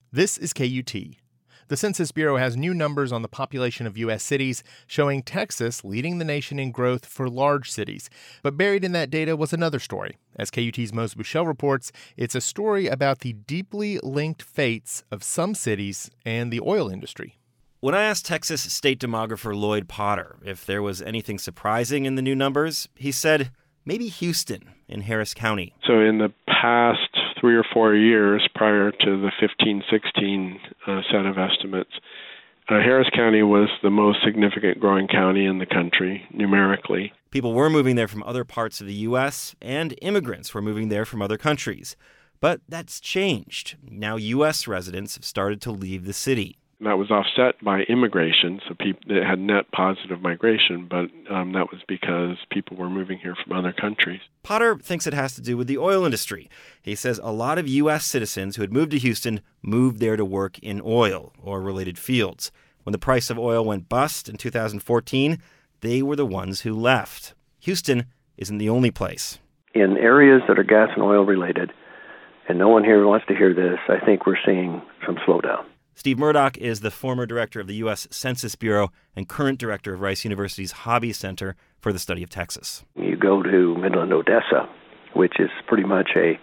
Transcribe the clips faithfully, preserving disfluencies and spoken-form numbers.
This is K U T. The Census Bureau has new numbers on the population of U S cities, showing Texas leading the nation in growth for large cities. But buried in that data was another story. As K U T's Mose Buchel reports, it's a story about the deeply linked fates of some cities and the oil industry. When I asked Texas state demographer Lloyd Potter if there was anything surprising in the new numbers, he said maybe Houston in Harris County. So in the past three or four years prior to the fifteen sixteen uh, set of estimates, uh, Harris County was the most significant growing county in the country numerically. People were moving there from other parts of the U S, and immigrants were moving there from other countries. But that's changed. Now U S residents have started to leave the city. That was offset by immigration, so people it had net positive migration, but um, that was because people were moving here from other countries. Potter thinks it has to do with the oil industry. He says a lot of U S citizens who had moved to Houston moved there to work in oil or related fields. When the price of oil went bust in two thousand fourteen, they were the ones who left. Houston isn't the only place. In areas that are gas and oil related, and no one here wants to hear this, I think we're seeing some slowdown. Steve Murdoch is the former director of the U S Census Bureau and current director of Rice University's Hobby Center for the Study of Texas. You go to Midland, Odessa, which is pretty much a,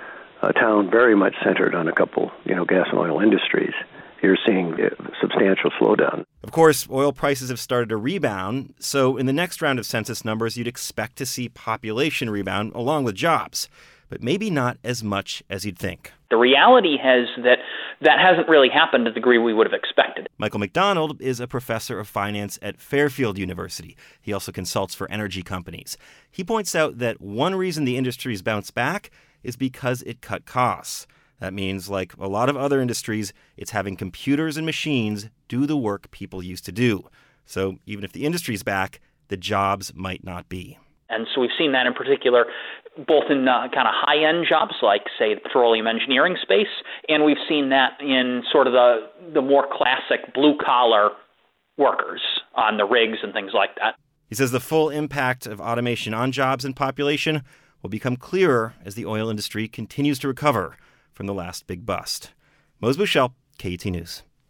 a town very much centered on a couple, you know, gas and oil industries. You're seeing a substantial slowdown. Of course, oil prices have started to rebound, so in the next round of census numbers, you'd expect to see population rebound along with jobs, but maybe not as much as you'd think. The reality has that that hasn't really happened to the degree we would have expected. Michael McDonald is a professor of finance at Fairfield University. He also consults for energy companies. He points out that one reason the industry's bounced back is because it cut costs. That means, like a lot of other industries, it's having computers and machines do the work people used to do. So even if the industry's back, the jobs might not be. And so we've seen that in particular, both in uh, kind of high-end jobs like, say, the petroleum engineering space, and we've seen that in sort of the, the more classic blue-collar workers on the rigs and things like that. He says the full impact of automation on jobs and population will become clearer as the oil industry continues to recover from the last big bust. Mose Buchel, K U T News.